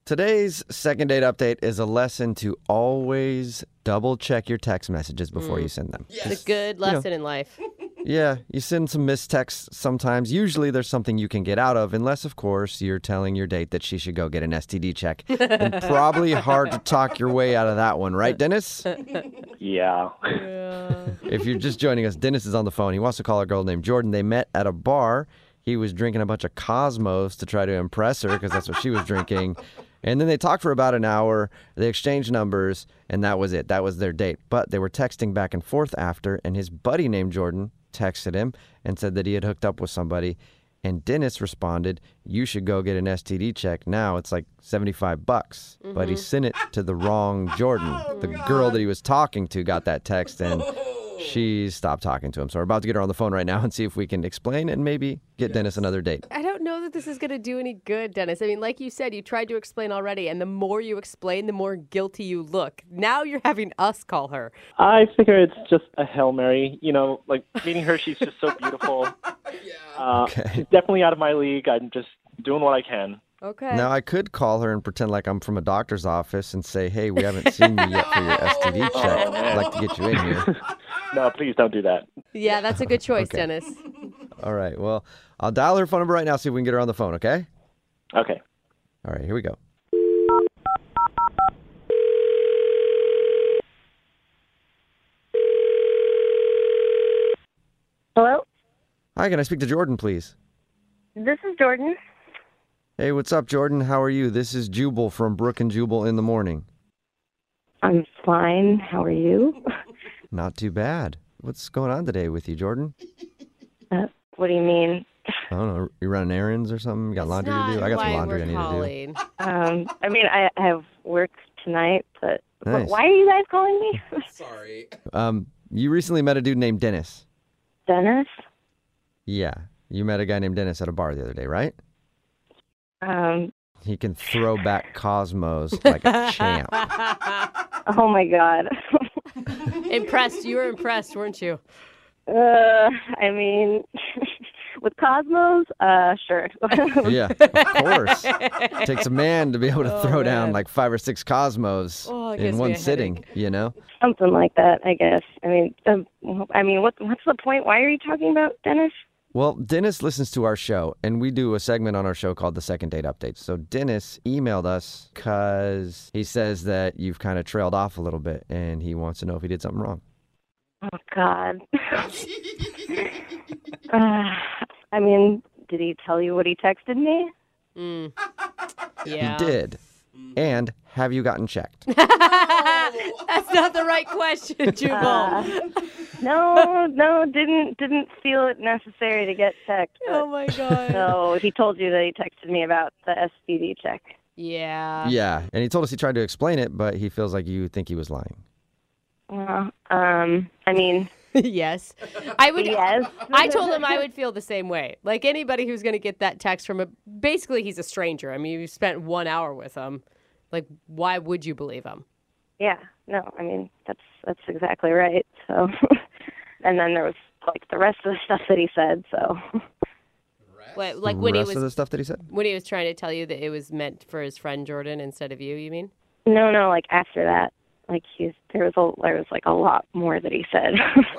Today's second date update is a lesson to always double check your text messages before you send them. Yes. It's a good lesson in life. Yeah, you send some missed texts sometimes. Usually there's something you can get out of, unless, of course, you're telling your date that she should go get an STD check. And probably hard to talk your way out of that one, right, Dennis? Yeah. If you're just joining us, Dennis is on the phone. He wants to call a girl named Jordan. They met at a bar. He was drinking a bunch of Cosmos to try to impress her because that's what she was drinking. And then they talked for about an hour. They exchanged numbers, and that was it. That was their date. But they were texting back and forth after, and his buddy named Jordan texted him and said that he had hooked up with somebody. And Dennis responded, "You should go get an STD check now. It's like $75." But he sent it to the wrong Jordan. The girl that he was talking to got that text, and she stopped talking to him. So we're about to get her on the phone right now and see if we can explain and maybe get Dennis another date. I don't know that this is going to do any good, Dennis. I mean, like you said, you tried to explain already, and the more you explain, the more guilty you look. Now you're having us call her. I figure it's just a Hail Mary. You know, like meeting her, she's just so beautiful. She's definitely out of my league. I'm just doing what I can. Okay. Now, I could call her and pretend like I'm from a doctor's office and say, "Hey, we haven't seen you yet for your STD check. I'd like to get you in here." No, please don't do that. Yeah, that's a good choice, Dennis. All right, well, I'll dial her phone number right now, see if we can get her on the phone, okay? Okay. All right, here we go. Hello? Hi, can I speak to Jordan, please? This is Jordan. Hey, what's up, Jordan? How are you? This is Jubal from Brook and Jubal in the Morning. I'm fine. How are you? Not too bad. What's going on today with you, Jordan? What do you mean? I don't know. You running errands or something? You got laundry to do? I got some laundry I need to do. I mean, I have work tonight, but Nice. why are you guys calling me? Sorry. You recently met a dude named Dennis. Dennis? Yeah, you met a guy named Dennis at a bar the other day, right? He can throw back Cosmos like a champ. Oh my God. Impressed. You were impressed, weren't you? I mean, with Cosmos, sure. Yeah, of course. Takes a man to be able to throw down like 5 or 6 Cosmos it gives in me one a sitting, headache. you know? Something like that, I guess. I mean, what's the point? Why are you talking about Dennis? Well, Dennis listens to our show, and we do a segment on our show called the Second Date Update. So Dennis emailed us because he says that you've kind of trailed off a little bit, and he wants to know if he did something wrong. Oh, God. I mean, did he tell you what he texted me? Yeah. He did. And have you gotten checked? That's not the right question, Jubal. No, didn't feel it necessary to get checked. Oh, my God. No, he told you that he texted me about the STD check. Yeah. Yeah, and he told us he tried to explain it, but he feels like you think he was lying. Well, I mean, Yes. I would. yes. I told him I would feel the same way. Like anybody who's going to get that text from basically he's a stranger. I mean, you spent 1 hour with him. Like, why would you believe him? Yeah, no, I mean, that's exactly right. So, and then there was like the rest of the stuff that he said, so. What, like The when he rest was of the stuff that he said? when he was trying to tell you that it was meant for his friend Jordan instead of you mean? No, like after that, like there was like a lot more that he said.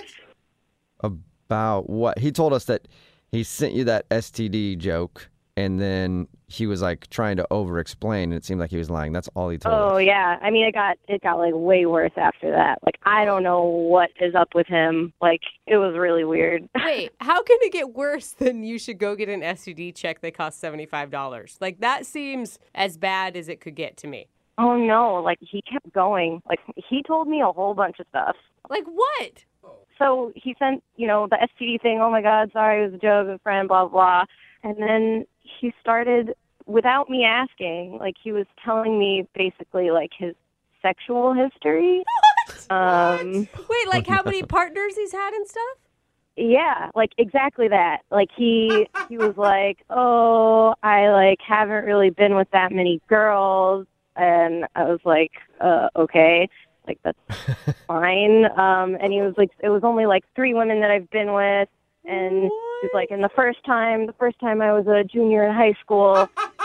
About what? He told us that he sent you that STD joke, and then he was like trying to over-explain, and it seemed like he was lying. That's all he told us. Oh yeah, I mean it got like way worse after that. Like I don't know what is up with him. Like it was really weird. Wait, how can it get worse than you should go get an STD check that costs $75? Like that seems as bad as it could get to me. Oh no, like he kept going. Like he told me a whole bunch of stuff. Like what? So he sent, the STD thing, oh my God, sorry, it was a joke, a friend, blah, blah. And then he started, without me asking, like he was telling me basically like his sexual history. Wait, like how many partners he's had and stuff? Yeah, like exactly that. Like he was like, oh, I like haven't really been with that many girls. And I was like, okay. Like, that's fine. And he was like, it was only like 3 women that I've been with. And he's like, and the first time I was a junior in high school,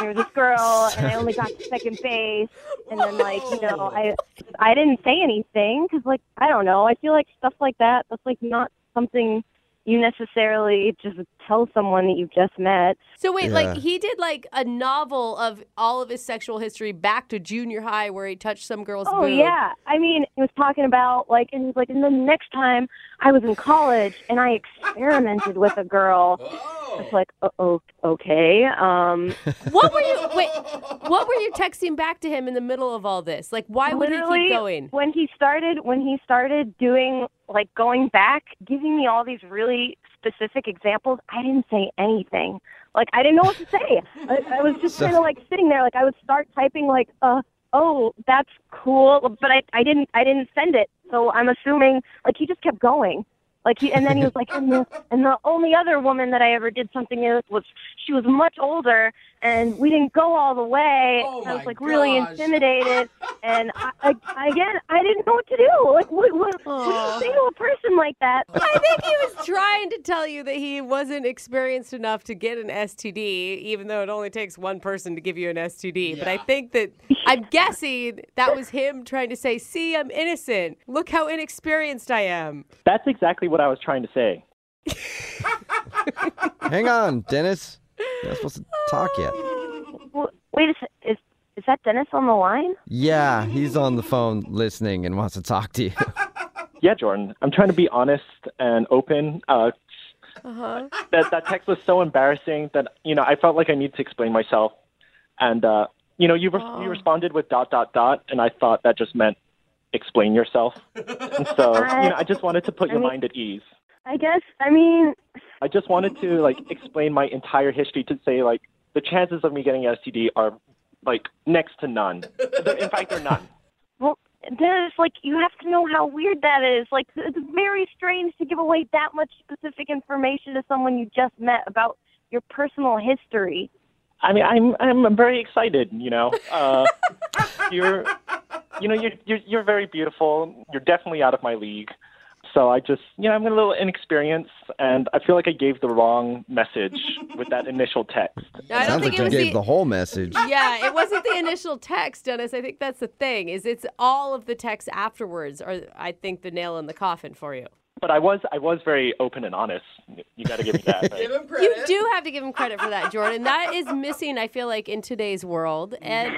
there was this girl, and I only got to second base, and then like, you know, I didn't say anything because like, I don't know, I feel like stuff like that's like not something you necessarily just tell someone that you've just met. So wait, Yeah. like he did like a novel of all of his sexual history back to junior high where he touched some girl's Oh, boob. yeah. I mean, he was talking about, like, and he's like, and then the next time I was in college and I experimented with a girl. It's like, okay. What were you texting back to him in the middle of all this? Like, why would he Literally, keep going? when he started doing, like, going back, giving me all these really specific examples, I didn't say anything. Like, I didn't know what to say. I was just kind of, like, sitting there. Like, I would start typing, like, oh, that's cool, but I didn't send it. So I'm assuming, like, he just kept going. Like and then he was like, and the only other woman that I ever did something with was she was much older, and we didn't go all the way. Oh, I was my like really gosh. intimidated, and I didn't know what to do. Like, what do you say to a person like that? I think he was trying to tell you that he wasn't experienced enough to get an STD, even though it only takes one person to give you an STD. But I think that, I'm guessing that was him trying to say, see, I'm innocent. Look how inexperienced I am. That's exactly what I was trying to say. Hang on, Dennis. You're not supposed to talk yet. Wait a second. Is that Dennis on the line? Yeah, he's on the phone listening and wants to talk to you. Yeah, Jordan, I'm trying to be honest and open. That text was so embarrassing that, you know, I felt like I needed to explain myself. And, you know, you responded with ... and I thought that just meant explain yourself. And so, you know, I just wanted to put your mind at ease. I guess, I mean, I just wanted to, like, explain my entire history to say, like, the chances of me getting an STD are, like, next to none. In fact, they're none. well, Dennis, like, you have to know how weird that is. Like, it's very strange to give away that much specific information to someone you just met about your personal history. I mean, I'm very excited. You know, you're very beautiful. You're definitely out of my league. So I just, you know, I'm a little inexperienced, and I feel like I gave the wrong message with that initial text. I don't Sounds think like it you was gave the whole message. Yeah, it wasn't the initial text, Dennis. I think that's the thing, is it's all of the texts afterwards are, I think, the nail in the coffin for you. But I was very open and honest. You got to give me that. Right? Give him credit. You do have to give him credit for that, Jordan. That is missing, I feel like, in today's world. And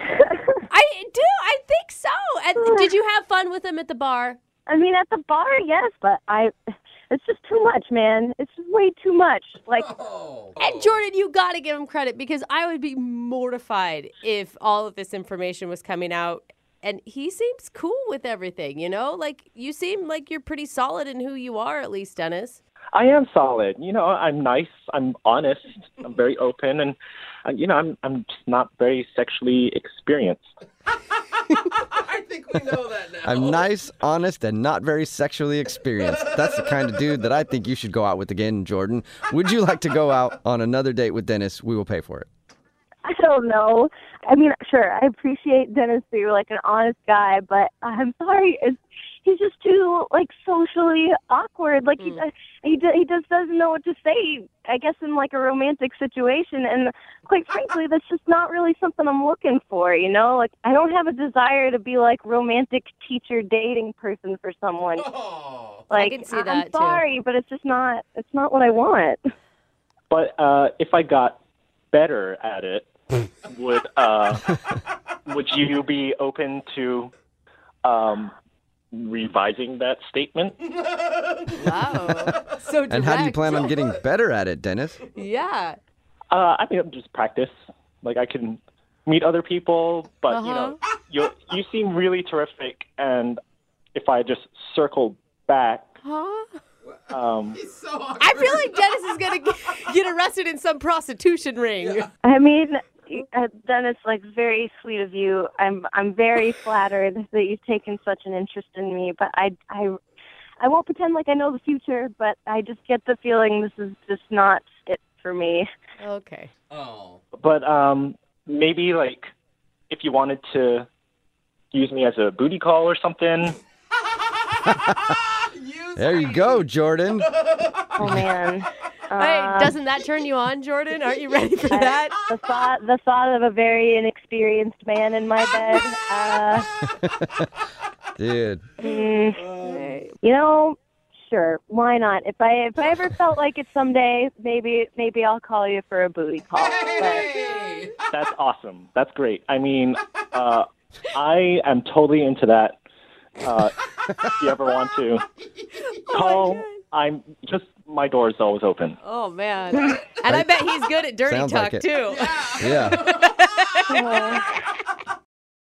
I think so. And did you have fun with him at the bar? I mean, at the bar, yes, but it's just too much, man. It's just way too much. Like, And Jordan, you got to give him credit, because I would be mortified if all of this information was coming out. And he seems cool with everything, you know? Like, you seem like you're pretty solid in who you are, at least, Dennis. I am solid. You know, I'm nice. I'm honest. I'm very open, and you know, I'm just not very sexually experienced. I think we know that now. I'm nice, honest, and not very sexually experienced. That's the kind of dude that I think you should go out with again, Jordan. Would you like to go out on another date with Dennis? We will pay for it. I don't know. I mean, sure, I appreciate Dennis being like an honest guy, but I'm sorry, he's just too like socially awkward. Like he just doesn't know what to say. I guess in like a romantic situation, and quite frankly, that's just not really something I'm looking for. You know, like I don't have a desire to be like romantic teacher dating person for someone. Like I can see I'm that, too. sorry, but it's just not. It's not what I want. But if I got better at it, would you be open to revising that statement? Wow. So direct. And how do you plan on getting better at it, Dennis? Yeah. I mean, just practice. Like I can meet other people, but you know, you seem really terrific, and if I just circle back, He's so awkward. I feel like Dennis is going to get arrested in some prostitution ring. I mean, Dennis, like, very sweet of you. I'm very flattered that you've taken such an interest in me, but I won't pretend like I know the future, but I just get the feeling this is just not it for me. Okay. Oh. but maybe like if you wanted to use me as a booty call or something. There you go, Jordan. Oh, man. Hey, doesn't that turn you on, Jordan? Aren't you ready for that? The thought of a very inexperienced man in my bed. Dude. You know, sure, why not? If I ever felt like it someday, maybe I'll call you for a booty call. Hey! That's awesome. That's great. I mean, I am totally into that. If you ever want to call, my door is always open. Oh, man. And I bet he's good at dirty Sounds talk, like it. too. Yeah.